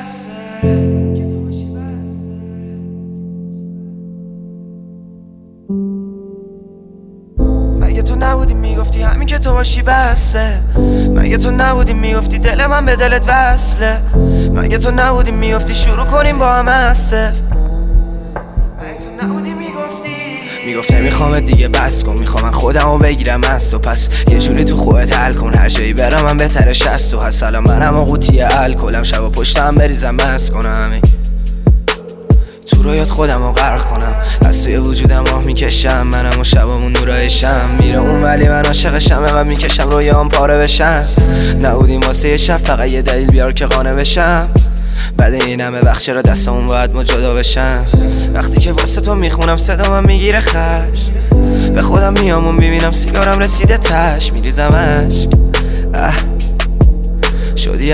مگه تو نبودی میگفتی همین که تو باشی بسه؟ مگه تو نبودی میگفتی دل من به دلت وصله؟ مگه تو نبودی میگفتی شروع کنیم با هم هسته؟ مگه تو نبودی میگفت نمیخوام دیگه بس کن، میخوام خودمو بگیرم از تو، پس یه جوری تو خودت حل کن، هر جایی برم من بهترش از تو هست. الان منم و قوطی الکلم، شبا پشتم بریزم بس کنم، تو رویات خودمو غرق کنم، از توی وجودم آه میکشم، منم و شبامون نورایشم، میره اون ولی من عاشقشم، اینقدر میکشم رویام پاره بشم. نبودیم واسه یه شب، فقط یه دلیل بیار که قانع بشم. بعد این همه وقت چرا دستمون باید ما جدا بشن؟ وقتی که واسه تو میخونم صدا من میگیره خش، به خودم میامون ببینم سیگارم رسیده تش، میریزم عشق. شدی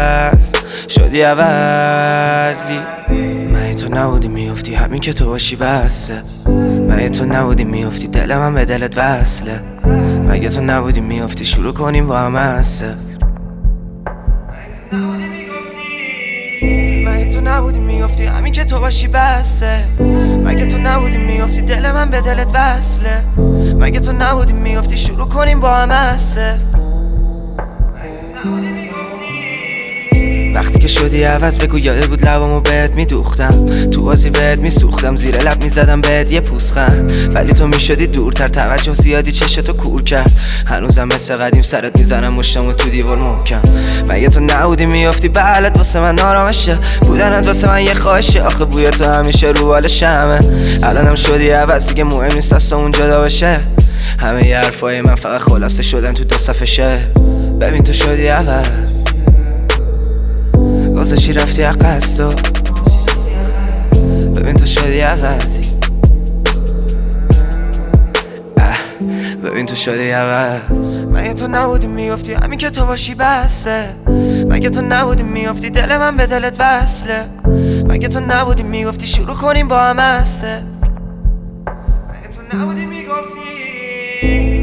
عوضی. مگه تو نبودی میگفتی همین که تو باشی بسه؟ مگه تو نبودی میگفتی دل من به دلت وصله؟ مگه تو نبودی میگفتی شروع کنیم با هم هسته؟ مگه تو نبودی میگفتی همین که تو باشی بسه؟ مگه تو نبودی میگفتی دل من به دلت وصله؟ مگه تو نبودی میگفتی شروع کنیم با هم هسته؟ وقتی که شدی عوض بگو یاده بود لبامو بهت میدوختم، تو بازی بهت میسوختم، زیر لب میزدم بهت یه پوزخند، ولی تو میشدی دورتر، توجه زیادی چشتو کور کرد، هنوزم مثل قدیم سرت میزنم مشتمو تو دیوار محکم. مگه تو نبودی میافتی بغلت واسه من آرامشه، بودنت واسه من یه خواهشه، آخه بوی تو همیشه رو بال شمه. الانم شدی عوض دیگه مهم نیست از تو اون جدا بشه، همه ی حرفای من فقط خلاصه شدن تو 2 صفحه شه. ببین تو شدی عوض، واسه چی رفتی عقص تو؟ ببین تو شدی عوضی. ببین تو شدی عوض. مگه تو نبودی میگفتی همین که تو باشی بسه؟ مگه تو نبودی میگفتی دل من به دلت وصله؟ مگه تو نبودی میگفتی شروع کنیم با هم هسته؟ مگه تو نبودی میگفتی